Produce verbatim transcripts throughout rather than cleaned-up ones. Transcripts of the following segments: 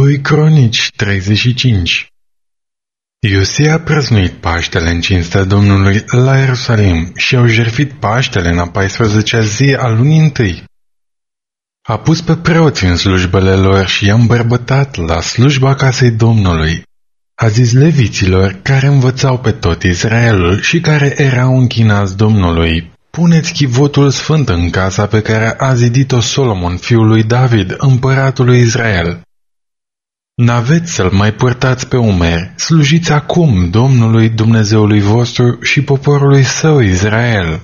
doi Cronici treizeci și cinci. Iosia a prăznuit Paștele în cinstea Domnului la Ierusalim și au jertfit Paștele în a paisprezecea zi a lunii întâi. A pus pe preoți în slujbele lor și i-a îmbărbătat la slujba casei Domnului. A zis leviților care învățau pe tot Israelul și care erau închinați Domnului: puneți chivotul sfânt în casa pe care a zidit-o Solomon, fiul lui David, împăratul lui Israel. N-aveți să-l mai purtați pe umeri, slujiți acum Domnului Dumnezeului vostru și poporului său Israel.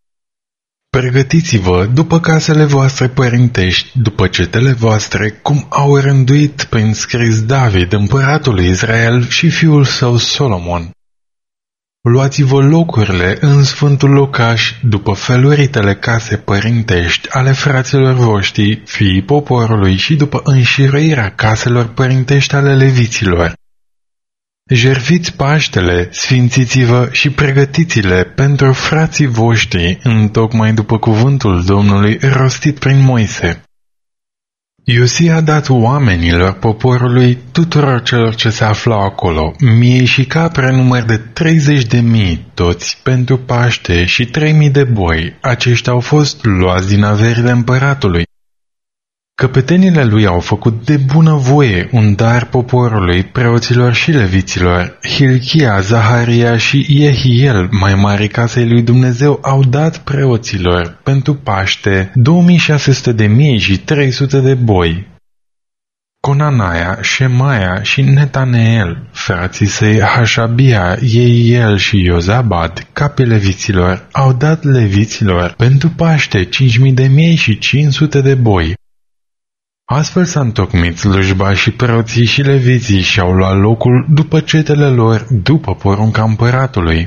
Pregătiți-vă după casele voastre părintești, după cetele voastre, cum au rânduit prin scris David, împăratul lui Israel și fiul său Solomon. Luați-vă locurile în sfântul locaș, după feluritele case părintești ale fraților voștri, fiii poporului, și după înșiruirea caselor părintești ale leviților. Jertfiți Paștele, sfințiți-vă și pregătiți-le pentru frații voștri, întocmai după cuvântul Domnului rostit prin Moise. Iosia a dat oamenilor poporului, tuturor celor ce se aflau acolo, miei și capre număr de treizeci de mii, toți pentru Paște, și trei mii de boi. Aceștia au fost luați din averile împăratului. Căpetenile lui au făcut de bunăvoie un dar poporului, preoților și leviților. Hilchia, Zaharia și Iehiel, mai mari casei lui Dumnezeu, au dat preoților pentru Paște două mii șase sute de mii și trei sute de boi. Conanaia, Șemaia și Netaneel, frații săi Hașabia, Ieiel și Iozabad, capii leviților, au dat leviților pentru Paște cinci mii de mii și cinci sute de boi. Astfel s-a întocmit slujba și preoții și leviții și-au luat locul după cetele lor, după porunca împăratului.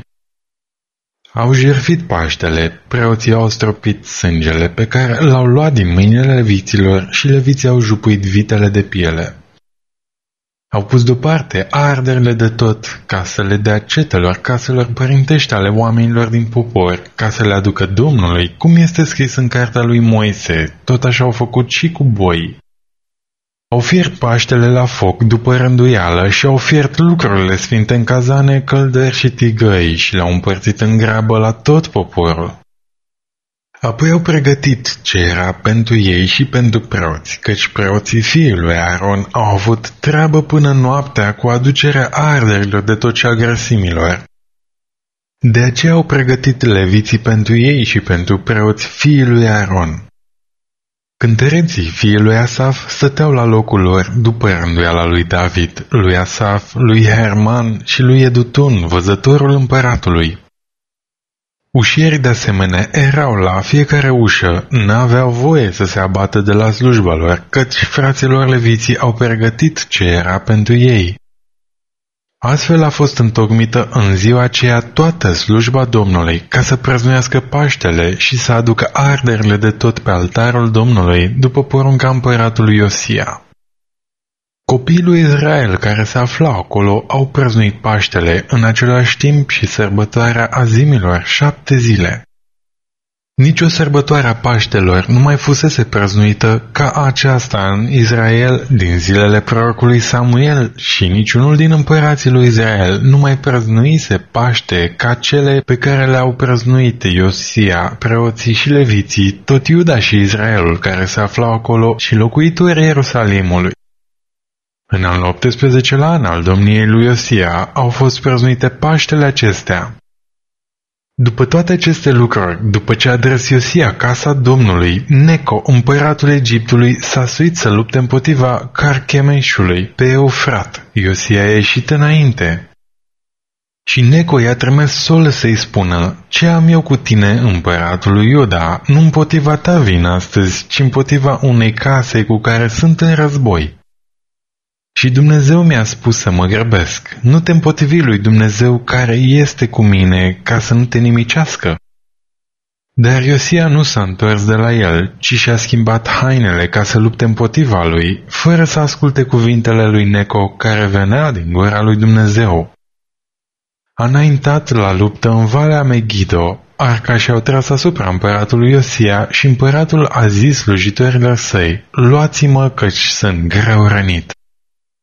Au jertfit Paștele, preoții au stropit sângele pe care l-au luat din mâinile leviților și leviții au jupuit vitele de piele. Au pus deoparte arderile de tot, ca să le dea cetelor caselor părintești ale oamenilor din popor, ca să le aducă Domnului, cum este scris în cartea lui Moise, tot așa au făcut și cu boi. Au fiert Paștele la foc după rânduială și au fiert lucrurile sfinte în cazane, căldări și tigăi și le-au împărțit în grabă la tot poporul. Apoi au pregătit ce era pentru ei și pentru preoți, căci preoții fiului lui Aaron au avut treabă până noaptea cu aducerea arderilor de tot ce a grăsimilor. De aceea au pregătit leviții pentru ei și pentru preoți fiii lui Aaron. Cântăreții fiii lui Asaf stăteau la locul lor după rânduiala lui David, lui Asaf, lui Herman și lui Edutun, văzătorul împăratului. Ușierii de asemenea erau la fiecare ușă, n-aveau voie să se abată de la slujba lor, căci fraților leviții au pregătit ce era pentru ei. Astfel a fost întocmită în ziua aceea toată slujba Domnului, ca să prăznuiască Paștele și să aducă arderile de tot pe altarul Domnului, după porunca împăratului Iosia. Copiii lui Israel care se aflau acolo au prăznuit Paștele în același timp și sărbătoarea azimilor șapte zile. Nici o sărbătoare a Paștelor nu mai fusese prăznuită ca aceasta în Israel din zilele prorocului Samuel și niciunul din împărații lui Israel nu mai prăznuise Paște ca cele pe care le-au prăznuit Iosia, preoții și leviții, tot Iuda și Israelul care se aflau acolo și locuitorii Ierusalimului. În anul optsprezecelea an al domniei lui Iosia au fost prăznuite Paștele acestea. După toate aceste lucruri, după ce a adres Iosia casa Domnului, Neco, împăratul Egiptului, s-a suit să lupte împotriva Carchemișului pe Eufrat. Iosia a ieșit înainte. Și Neco i-a trimis Sol să-i spună: ce am eu cu tine, împăratul lui Iuda? Nu împotriva ta vin astăzi, ci împotriva unei case cu care sunt în război. Și Dumnezeu mi-a spus să mă grăbesc, nu te împotrivi lui Dumnezeu care este cu mine, ca să nu te nimicească. Dar Iosia nu s-a întors de la el, ci și-a schimbat hainele ca să lupte împotriva lui, fără să asculte cuvintele lui Neco care venea din gura lui Dumnezeu. A înaintat la luptă în Valea Megido, arca și-au tras asupra împăratului Iosia și împăratul a zis slujitorilor săi: luați-mă căci sunt greu rănit.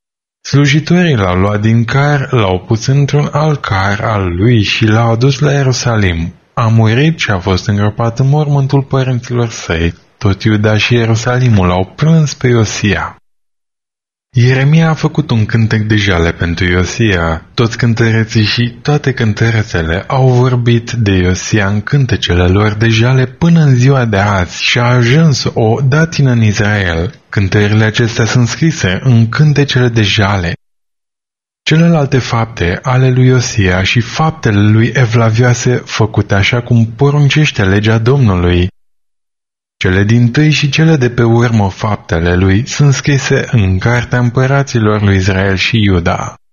Slujitorii l-au luat din car, l-au pus într-un alt car al lui și l-au adus la Ierusalim. A murit și a fost îngropat în mormântul părinților săi. Tot Iuda și Ierusalimul au plâns pe Iosia. Ieremia a făcut un cântec de jale pentru Iosia. Toți cântăreții și toate cântărețele au vorbit de Iosia în cântecele lor de jale până în ziua de azi și a ajuns o datină în Israel. Cântările acestea sunt scrise în cântecele de jale. Celelalte fapte ale lui Iosia și faptele lui evlavioase făcute așa cum poruncește legea Domnului. Cele dintâi și cele de pe urmă faptele lui sunt scrise în cartea împăraților lui Israel și Iuda.